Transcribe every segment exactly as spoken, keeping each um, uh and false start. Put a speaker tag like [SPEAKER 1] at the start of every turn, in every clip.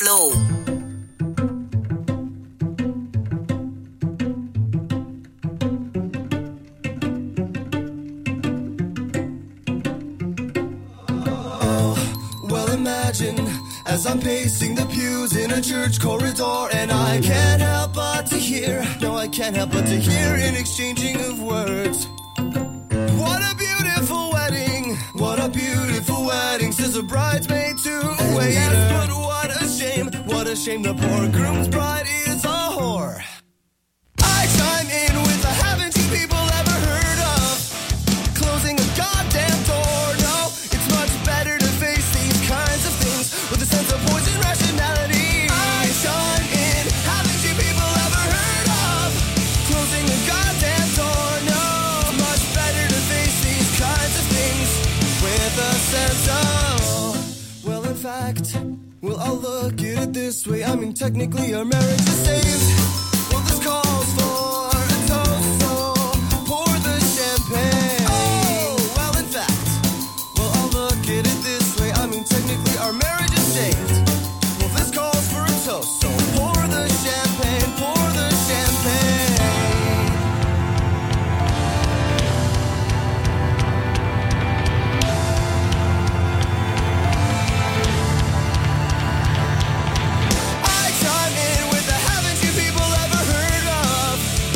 [SPEAKER 1] Flow.
[SPEAKER 2] Imagine as I'm pacing the pews in a church corridor, and I can't help but to hear, no, I can't help but to hear an exchanging of words. What a beautiful wedding, what a beautiful wedding, says a bridesmaid to a waiter. Yes, but what a shame, what a shame, the poor groom's bride is a whore. I chime in with a haven't you people ever heard of closing a goddamn door? No, it's much better to face these kinds of things with a sense of poison rationality. I chime in, haven't you people ever heard of closing a goddamn door? No, it's much better to face these kinds of things with a sense of, well, in fact, well, I'll look at it this way. I mean, technically our marriage is saved. Well, this calls for a toast, so pour the champagne. Oh, well, in fact, well, I'll look at it this way. I mean, technically our marriage is saved. Well, this calls for a toast, so pour the champagne, pour the champagne. I chime in with the haven't you people ever heard of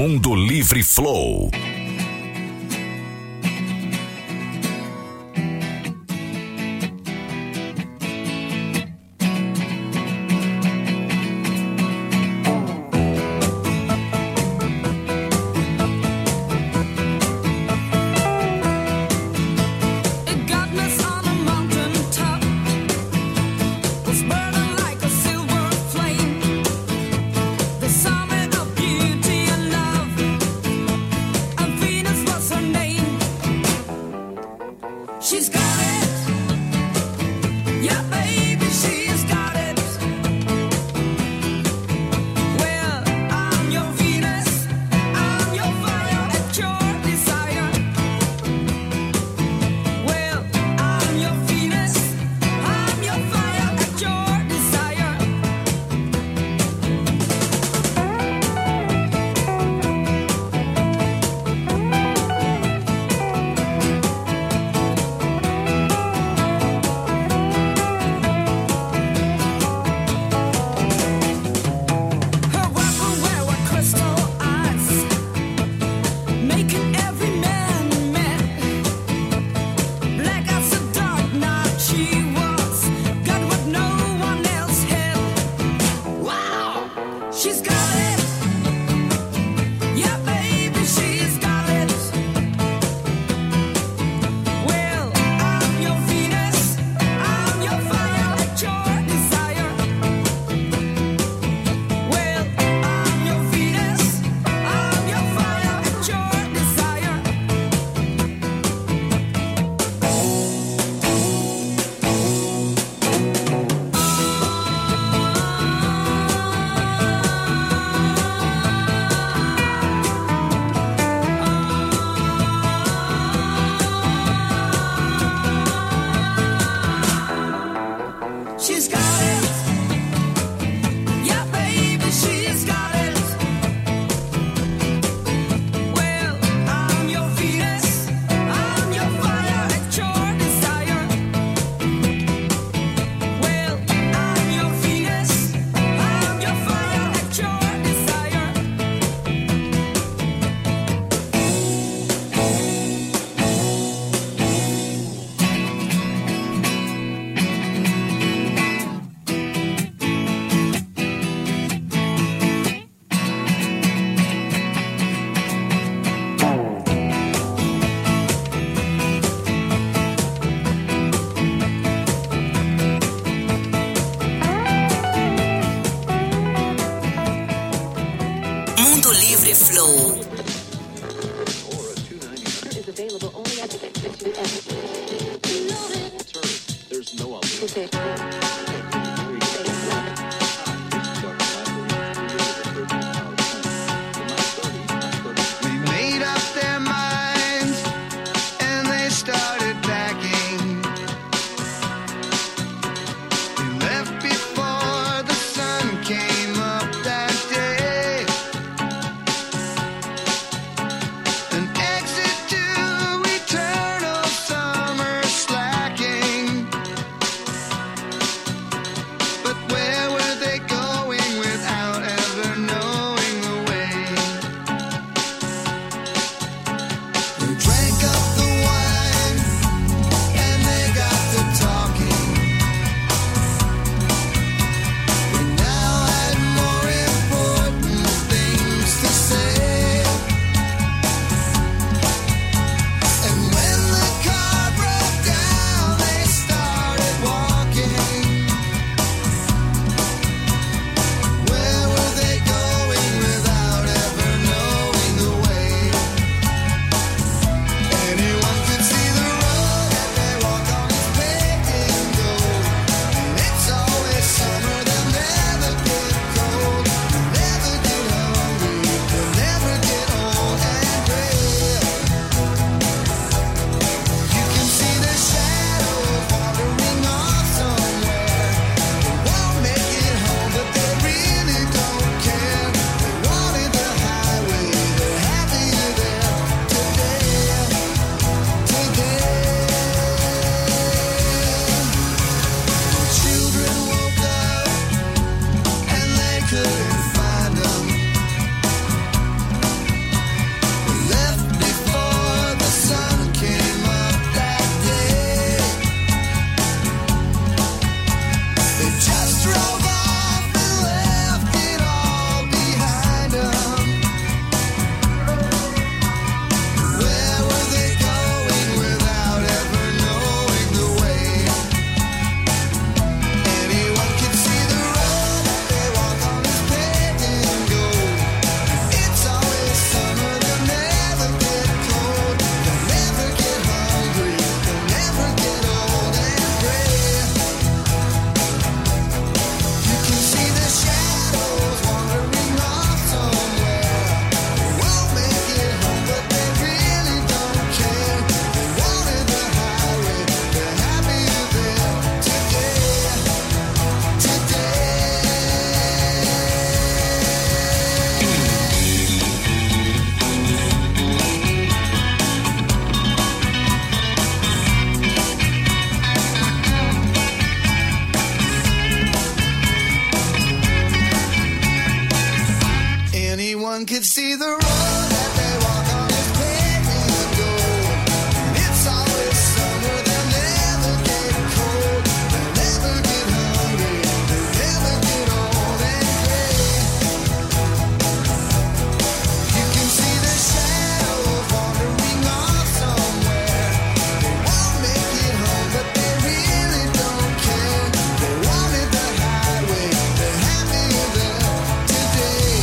[SPEAKER 1] Mundo Livre Flow.
[SPEAKER 2] can see the road that they walk on is paved in gold. It's always summer, they'll never get cold. They'll never get hungry, they'll never get old and gray. You can see the shadows wandering off somewhere. They won't make it home, but they really don't care. They wanted the highway, they're happier there today.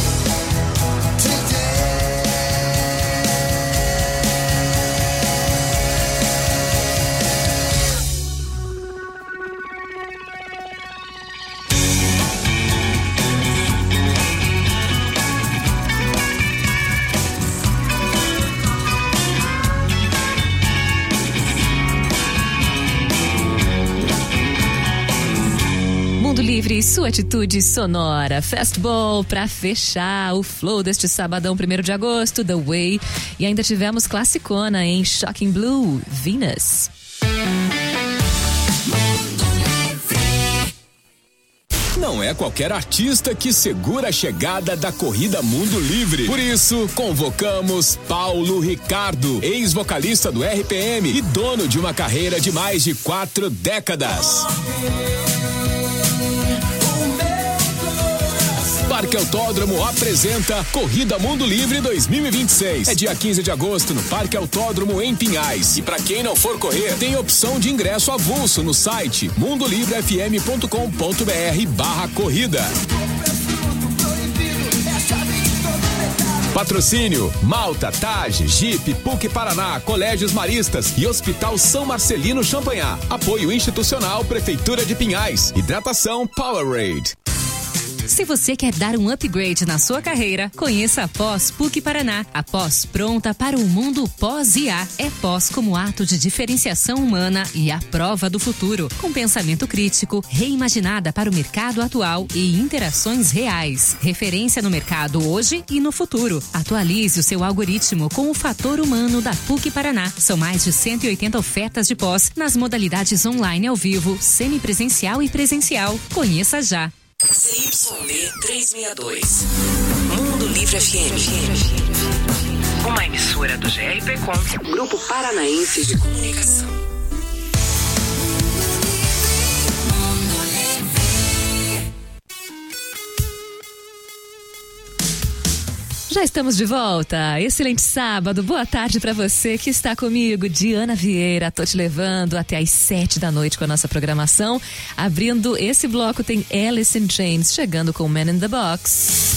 [SPEAKER 3] Mundo Livre, sua atitude sonora. Fastball pra fechar o flow deste sabadão, primeiro de agosto, The Way. E ainda tivemos classicona em Shocking Blue, Venus.
[SPEAKER 1] Não é qualquer artista que segura a chegada da Corrida Mundo Livre. Por isso, convocamos Paulo Ricardo, ex-vocalista do R P M e dono de uma carreira de mais de quatro décadas. Parque Autódromo apresenta Corrida Mundo Livre dois mil e vinte e seis. É dia quinze de agosto no Parque Autódromo em Pinhais. E para quem não for correr, tem opção de ingresso avulso no site mundolivrefm.com.br barra corrida. Patrocínio: Malta, Taj, Jeep, P U C Paraná, Colégios Maristas e Hospital São Marcelino Champanhar. Apoio institucional Prefeitura de Pinhais. Hidratação Powerade.
[SPEAKER 3] Se você quer dar um upgrade na sua carreira, conheça a Pós P U C Paraná. A Pós pronta para o mundo pós-I A. É pós como ato de diferenciação humana e a prova do futuro, com pensamento crítico, reimaginada para o mercado atual e interações reais. Referência no mercado hoje e no futuro. Atualize o seu algoritmo com o fator humano da P U C Paraná. São mais de cento e oitenta ofertas de pós nas modalidades online ao vivo, semipresencial e presencial. Conheça já.
[SPEAKER 4] C Y D trezentos e sessenta e dois. Mundo Livre F M. Uma emissora do G R P Com, Grupo Paranaense de Comunicação.
[SPEAKER 3] Já estamos de volta. Excelente sábado. Boa tarde para você que está comigo, Diana Vieira. Tô te levando até às sete da noite com a nossa programação. Abrindo esse bloco tem Alice in Chains chegando com Man in the Box.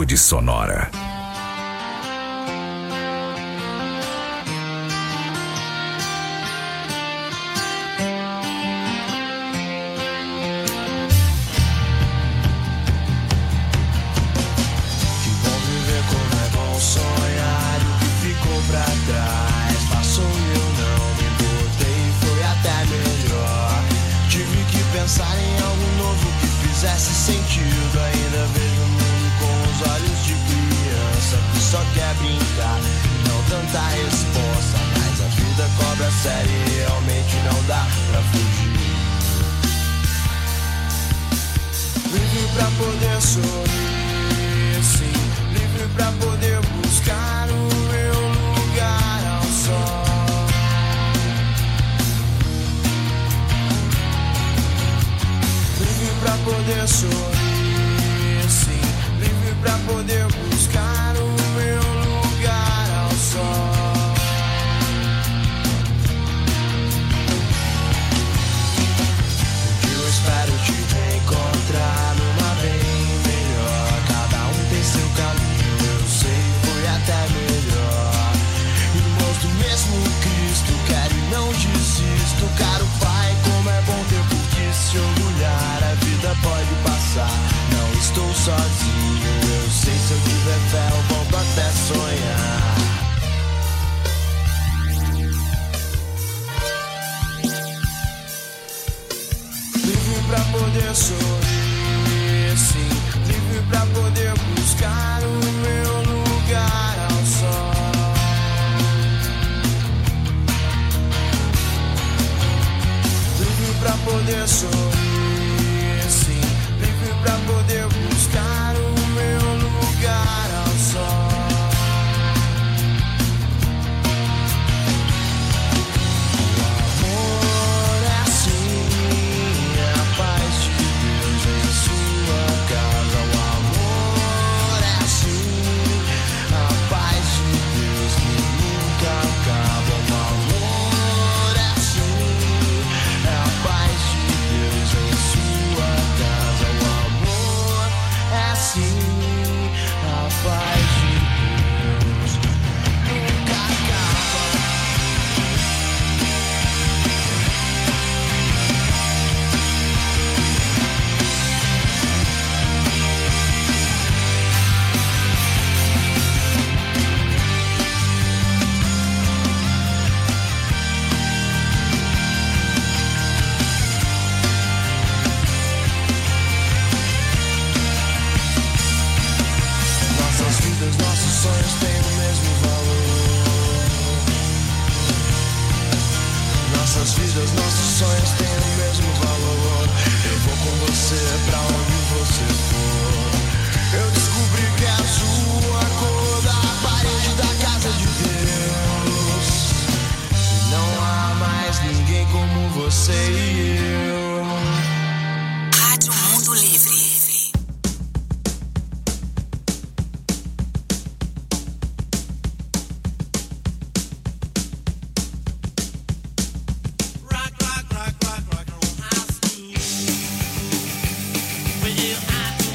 [SPEAKER 5] plenitude sonora.
[SPEAKER 2] Pensar em algo novo que fizesse sentido. Ainda vejo o mundo com os olhos de criança que só quer brincar e não tanta resposta. Mas a vida cobra sério e realmente não dá pra fugir. Livre pra poder sorrir, sim. Livre pra poder buscar o meu lugar ao sol. Livre pra poder sorrir, sim. Livre pra poder buscar o meu lugar ao sol. Eu espero te reencontrar numa bem melhor. Cada um tem seu caminho, eu sei, foi até melhor. Irmãos do mesmo Cristo, quero e não desisto. Caro Pai, como é bom ter por que se orgulhar. A vida pode passar, não estou sozinho. Eu sei, se eu tiver fé eu volto até sonhar. Livre pra poder sorrir, sim. Livre pra poder buscar o meu lugar ao sol. Livre pra poder sorrir, sim. Livre pra poder buscar o meu lugar ao sol. O amor é assim, a paz de Deus em sua casa. O amor é assim, a paz de Deus que nunca acaba. O amor é assim, a paz de Deus em sua casa. O amor é assim, a paz de Deus nunca acaba. Nossas vidas, nossos sonhos têm o mesmo valor. Nossas vidas, nossos sonhos têm o mesmo valor. Eu vou com você pra onde você for. Eu descobri que é azul a cor da parede da casa de Deus. E não há mais ninguém como você e eu.
[SPEAKER 4] Rádio Mundo Livre.
[SPEAKER 6] Rock, rock, rock, rock, rock on high school. Well, I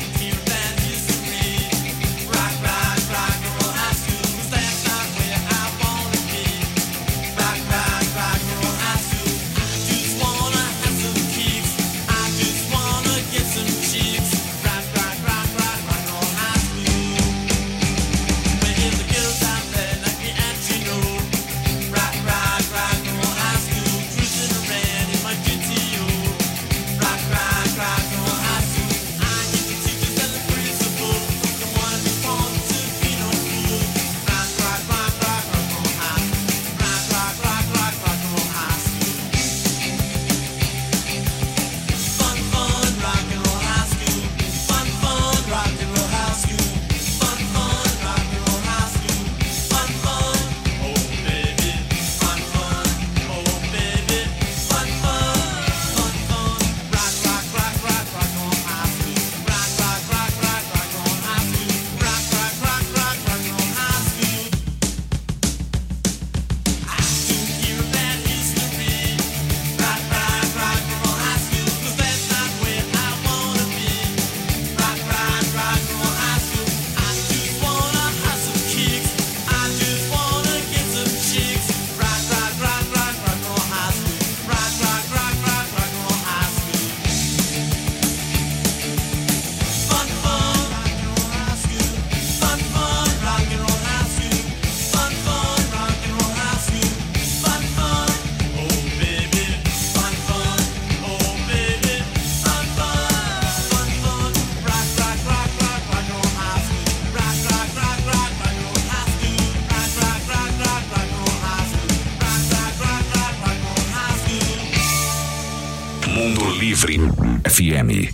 [SPEAKER 5] Livre F M.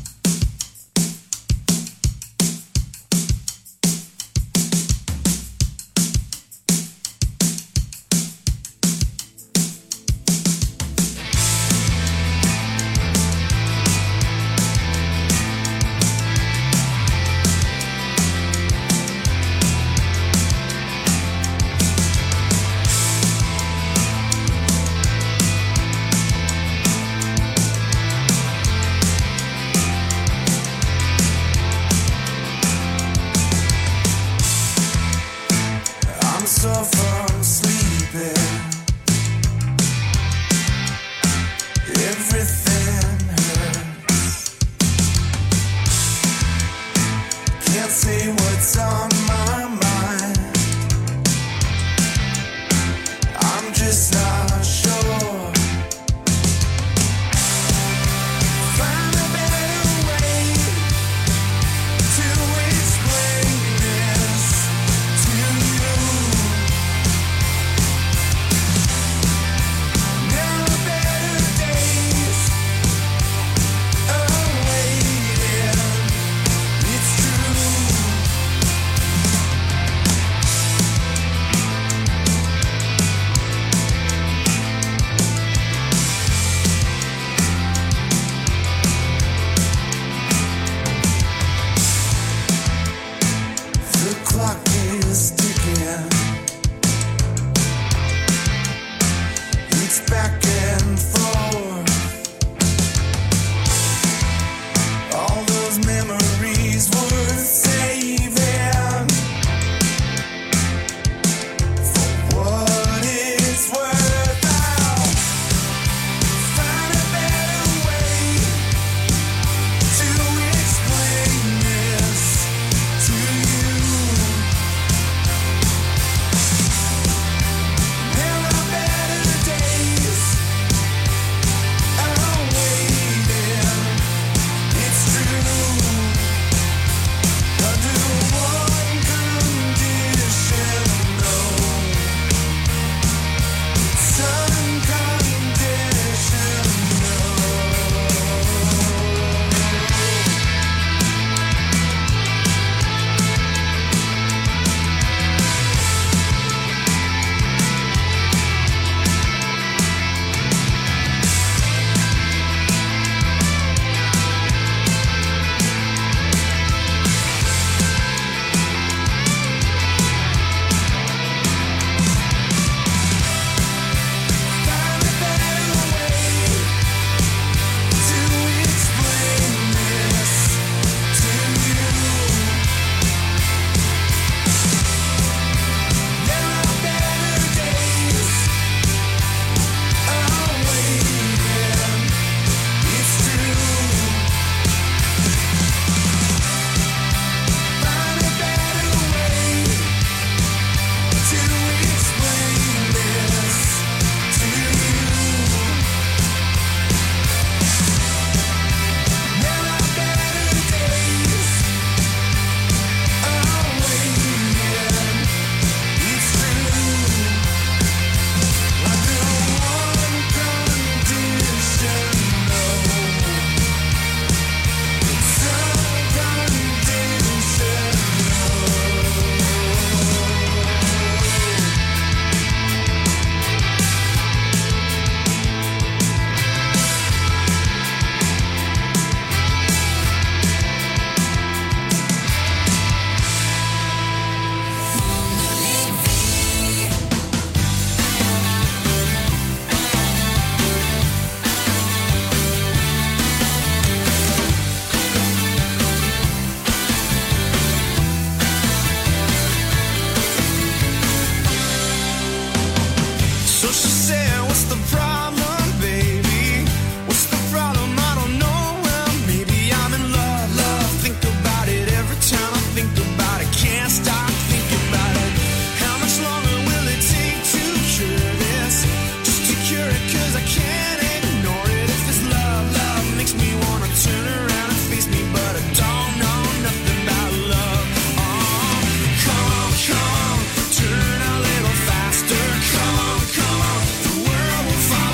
[SPEAKER 2] Turn a little faster, come on, come on. The world will find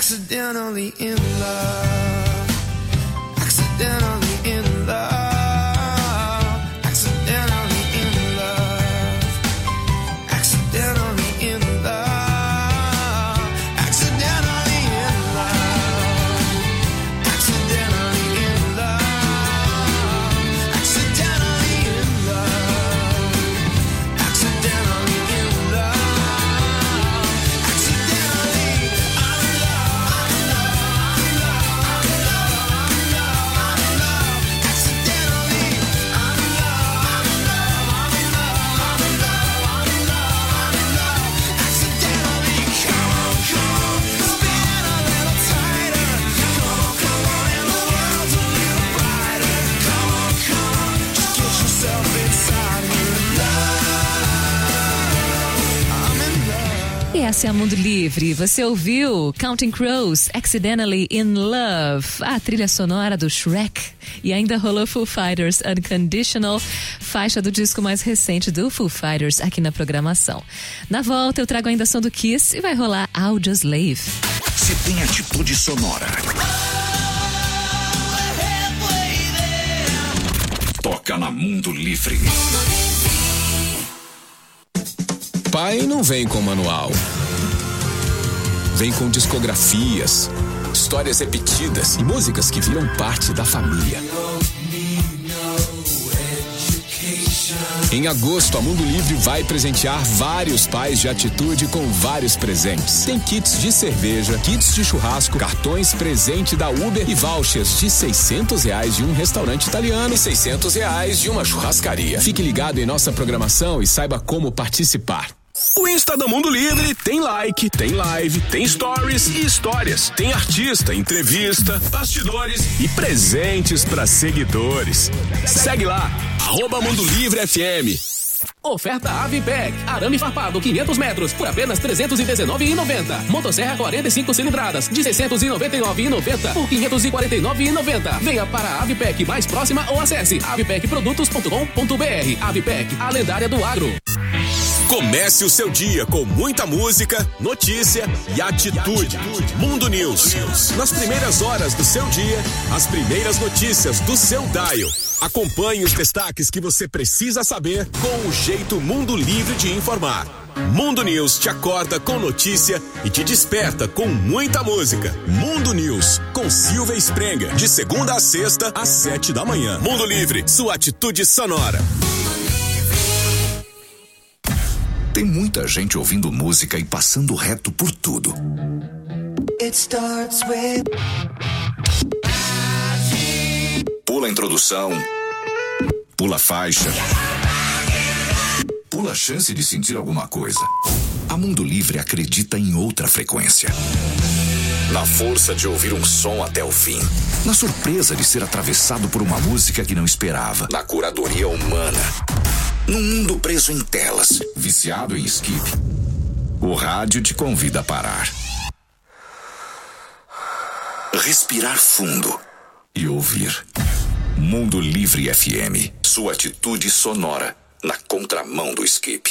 [SPEAKER 2] Accidentally in love. Accidentally in love. Accidentally in love. Accidentally in love. Accidentally in love. Accidentally in love. Accidentally in love. Accidentally in love. Accidentally I'm in love. I'm in love. I'm in love. I'm in love. I'm in love. Accidentally I'm in love. I'm in love. I'm in love. I'm in love. I'm in love. I'm in love. Accidentally, come on, come on, spin a little tighter. Come on, come on, and the world's a little brighter. Come on, come on, just get yourself inside me. I'm in love.
[SPEAKER 3] E essa é a Mundo Livre. Você ouviu Counting Crows, Accidentally in Love, a trilha sonora do Shrek. E ainda rolou Foo Fighters, Unconditional, faixa do disco mais recente do Foo Fighters aqui na programação. Na volta eu trago ainda som do Kiss e vai rolar Audioslave.
[SPEAKER 5] Se tem atitude sonora. Toca na Mundo Livre.
[SPEAKER 1] Pai não vem com manual. Vem com discografias, histórias repetidas e músicas que viram parte da família. Em agosto, a Mundo Livre vai presentear vários pais de atitude com vários presentes. Tem kits de cerveja, kits de churrasco, cartões presente da Uber e vouchers de seiscentos reais de um restaurante italiano e seiscentos reais de uma churrascaria. Fique ligado em nossa programação e saiba como participar. O Insta da Mundo Livre tem like, tem live, tem stories e histórias. Tem artista, entrevista, bastidores e presentes para seguidores. Segue lá, arroba Mundo Livre F M.
[SPEAKER 6] Oferta Avipec, arame farpado quinhentos metros por apenas trezentos e dezenove reais e noventa centavos. Motosserra quarenta e cinco cilindradas de seiscentos e noventa e nove reais e noventa centavos por quinhentos e quarenta e nove reais e noventa centavos. Venha para a Avipec mais próxima ou acesse avipec produtos ponto com ponto br. Avipec, a lendária do agro.
[SPEAKER 1] Comece o seu dia com muita música, notícia e atitude. Mundo News. Nas primeiras horas do seu dia, as primeiras notícias do seu dial. Acompanhe os destaques que você precisa saber com o jeito Mundo Livre de informar. Mundo News te acorda com notícia e te desperta com muita música. Mundo News, com Silvia Sprenga, de segunda a sexta, às sete da manhã. Mundo Livre, sua atitude sonora.
[SPEAKER 5] Tem muita gente ouvindo música e passando reto por tudo.
[SPEAKER 2] It starts with
[SPEAKER 5] Pula a introdução, pula a faixa, pula a chance de sentir alguma coisa. A Mundo Livre acredita em outra frequência. Na força de ouvir um som até o fim. Na surpresa de ser atravessado por uma música que não esperava. Na curadoria humana. Num mundo preso em telas, viciado em skip. O rádio te convida a parar. Respirar fundo e ouvir. Mundo Livre F M. Sua atitude sonora na contramão do skip.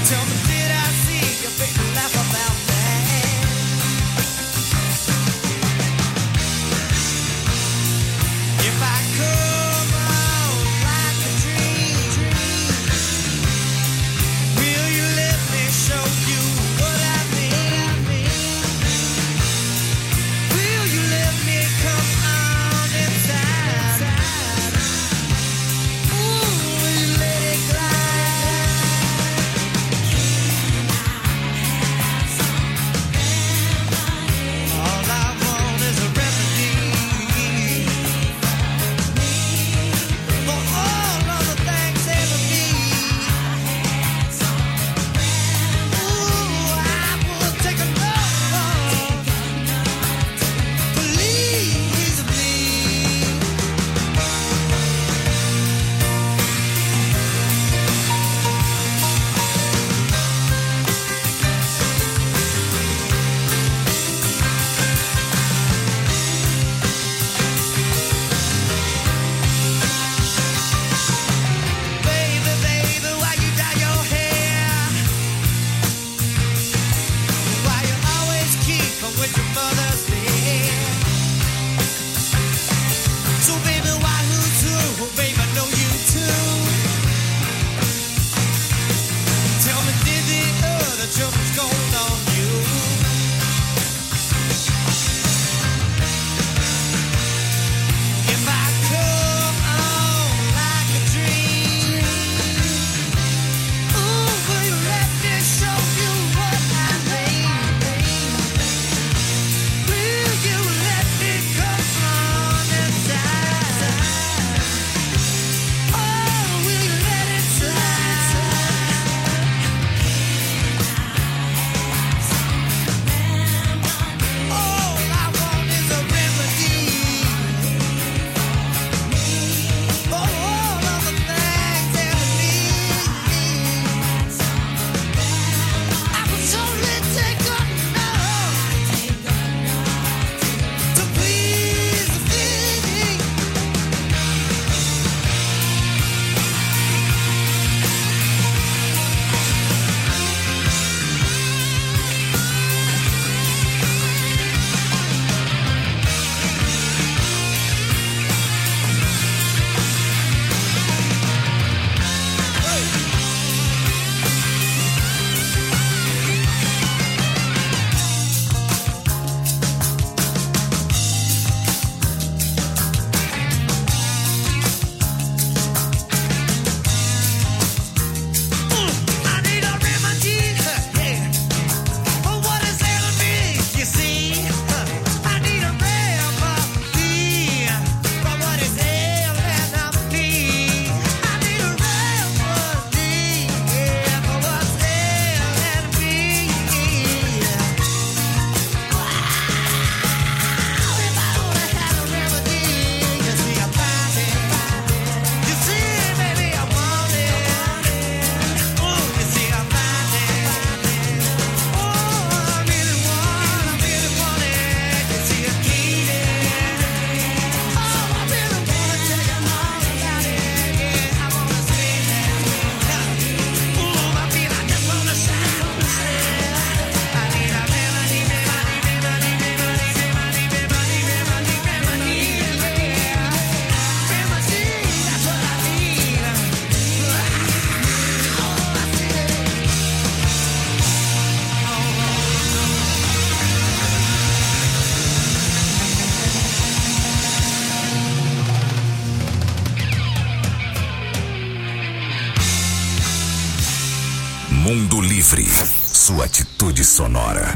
[SPEAKER 5] Mundo Livre, sua atitude sonora.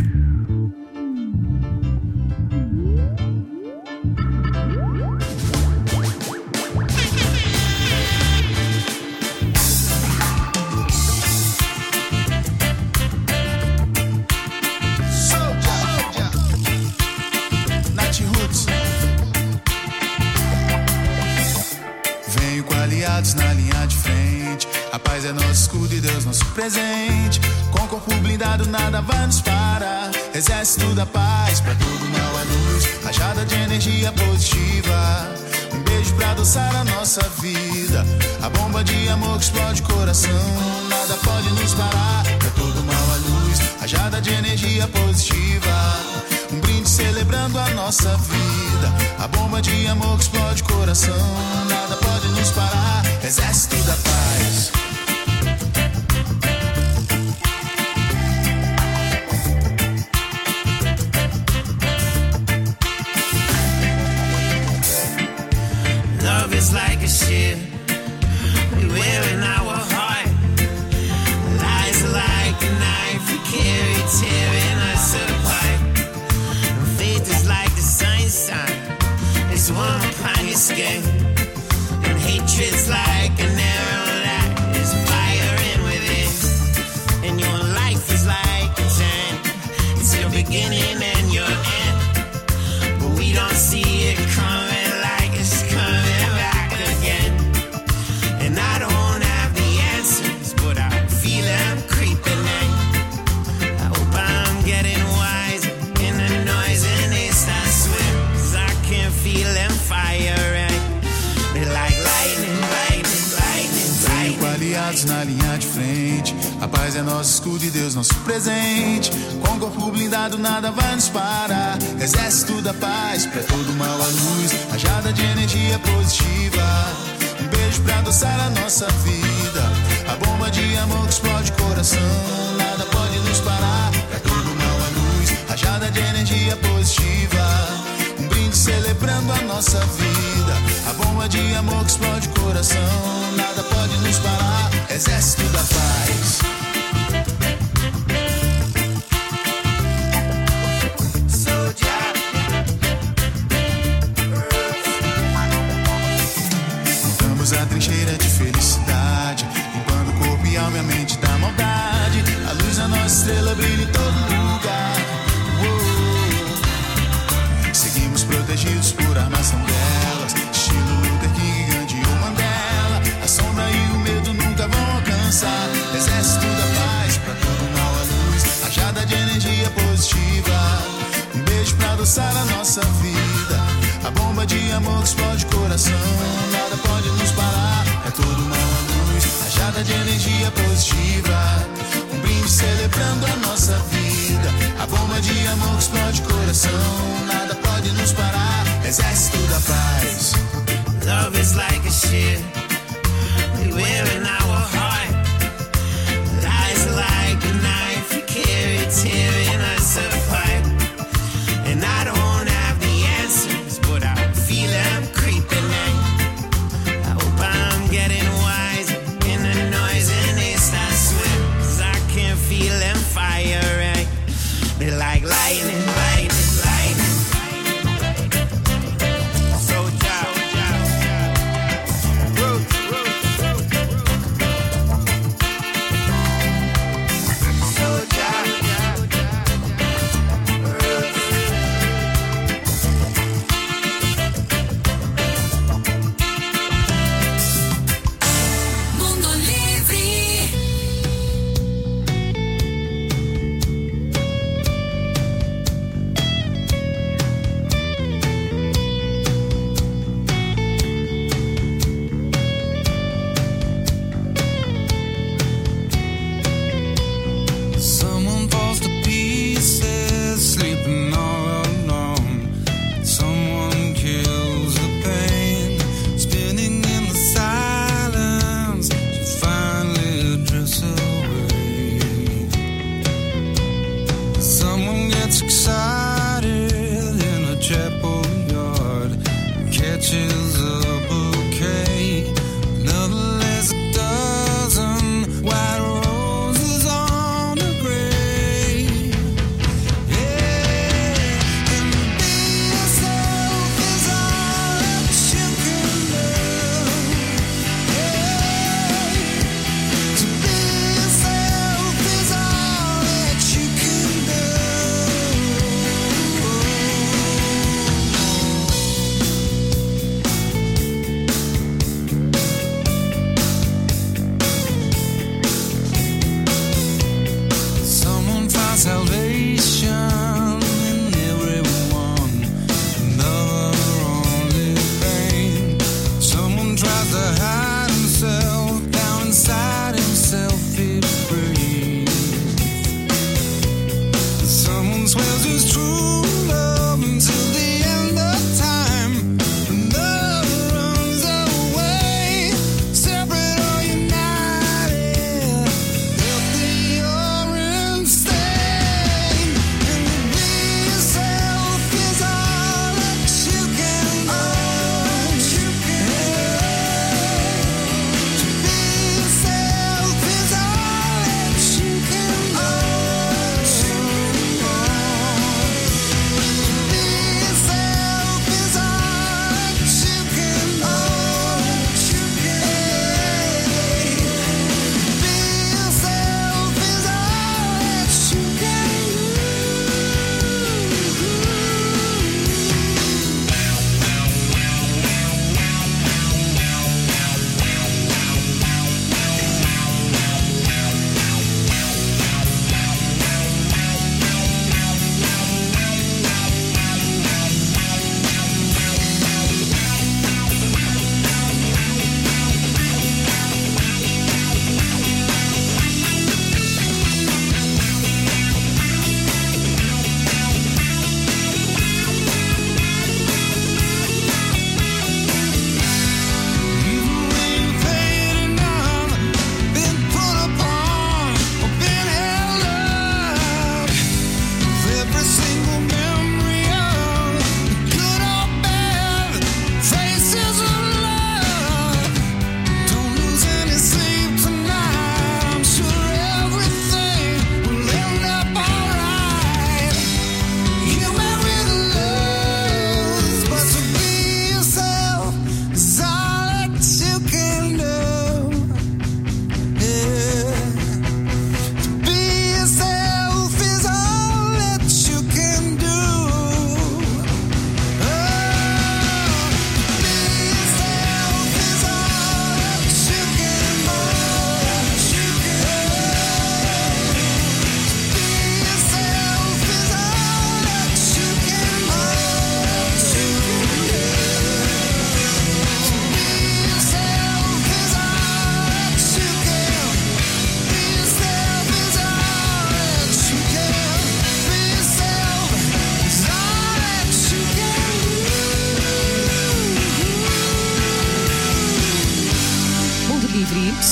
[SPEAKER 7] Venho com aliados na linha de frente. A paz é nosso escudo e Deus nosso presente. Com corpo blindado nada vai nos parar. Exército da paz, pra tudo não é luz. Rajada de energia positiva. Um beijo pra adoçar a nossa vida. A bomba de amor que explode o coração. Nada pode nos parar. nossa vida. A bomba de amor que explode coração, nada pode nos parar. Exército da paz.
[SPEAKER 8] Love is like a ship we wear in our heart. Lies like a knife we carry, tearing us apart. And faith is like the sunshine, it's warm upon your skin. And hatred's like an arrow that is firing within. And your life is like a journey, it's your beginning and your end. But we don't see it coming.
[SPEAKER 7] Na linha de frente, a paz é nosso escudo e Deus nosso presente. Com o corpo blindado nada vai nos parar. Exército da paz, pra todo mal a luz, rajada de energia positiva. Um beijo pra adoçar a nossa vida. A bomba de amor que explode coração, nada pode nos parar. Pra todo mal a luz, rajada de energia positiva. Um brinde celebrando a nossa vida. A bomba de amor que explode coração, nada pode nos parar. Exército da paz. Montamos a trincheira de felicidade, limpando o corpo e alma e a mente da maldade. A luz da nossa estrela brilha em todo lugar. Uou. Seguimos protegidos por armação delas, estilo Luther King, Gandhi ou Mandela. A sombra e o medo nunca vão alcançar. Exército da paz, pra todo mal a luz, rajada de energia positiva. Um beijo pra adoçar a nossa vida. A bomba de amor que explode coração, nada pode nos parar. É todo mal a luz, rajada de energia positiva. Um brinde celebrando a nossa vida. A bomba de amor que explode coração, nada pode nos parar. Exército da paz.
[SPEAKER 8] Love is like a ship we wear in our heart. Lies like a knife we carry, tearing us apart. And I don't have the answers, but I feel them creeping in. I hope I'm getting wiser in the noise and they start swimming. 'Cause I can feel them firing. They're like lightning, lightning, lightning. So down.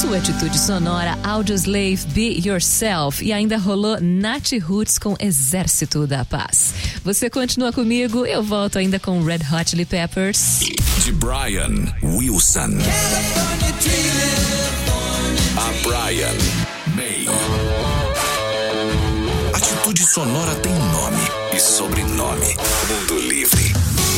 [SPEAKER 3] No Atitude Sonora, Audioslave, Be Yourself, e ainda rolou Nath Roots com Exército da Paz. Você continua comigo, eu volto ainda com Red Hot Chili Peppers.
[SPEAKER 5] De Brian Wilson. A Brian May. Atitude Sonora tem nome e sobrenome. Mundo Livre.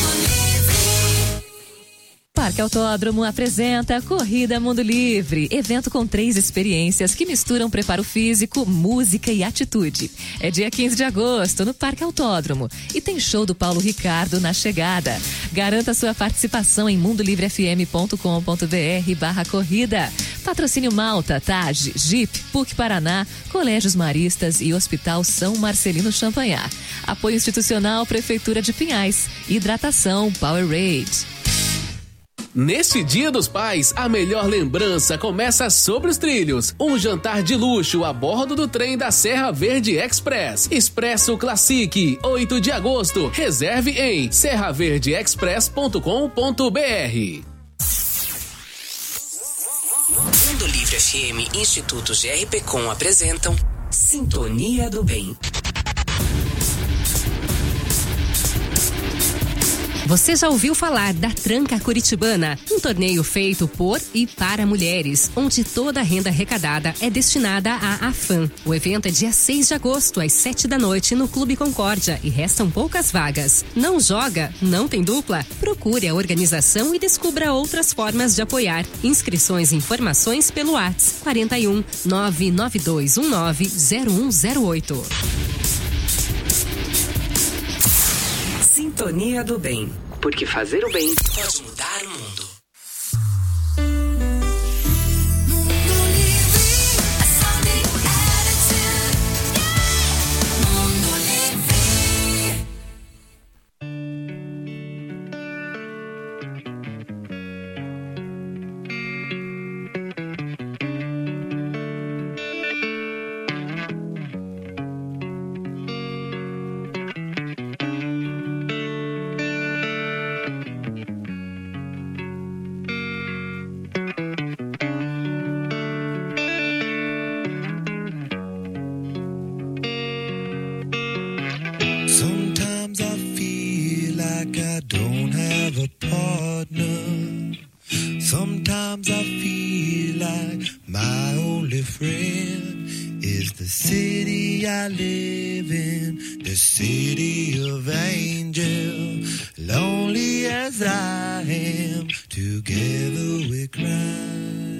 [SPEAKER 3] Parque Autódromo apresenta Corrida Mundo Livre, evento com três experiências que misturam preparo físico, música e atitude. É dia quinze de agosto, no Parque Autódromo, e tem show do Paulo Ricardo na chegada. Garanta sua participação em mundolivrefm.com.br barra corrida. Patrocínio Malta, Taj, Jeep, P U C Paraná, Colégios Maristas e Hospital São Marcelino Champagnat. Apoio institucional Prefeitura de Pinhais. Hidratação Powerade.
[SPEAKER 6] Neste Dia dos Pais, a melhor lembrança começa sobre os trilhos. Um jantar de luxo a bordo do trem da Serra Verde Express. Expresso Classic, oito de agosto. Reserve em serra verde express ponto com ponto br.
[SPEAKER 4] Mundo Livre F M e Instituto G R P Com apresentam Sintonia do Bem.
[SPEAKER 3] Você já ouviu falar da Tranca Curitibana? Um torneio feito por e para mulheres, onde toda a renda arrecadada é destinada à AFAM. O evento é dia seis de agosto, às sete da noite, no Clube Concórdia, e restam poucas vagas. Não joga? Não tem dupla? Procure a organização e descubra outras formas de apoiar. Inscrições e informações pelo WhatsApp quarenta e um, nove nove dois um nove, zero um zero oito.
[SPEAKER 4] Sintonia do Bem. Porque fazer o bem pode mudar o mundo.
[SPEAKER 2] Sometimes I feel like my only friend is the city I live in, the city of angels. Lonely as I am, together we cry.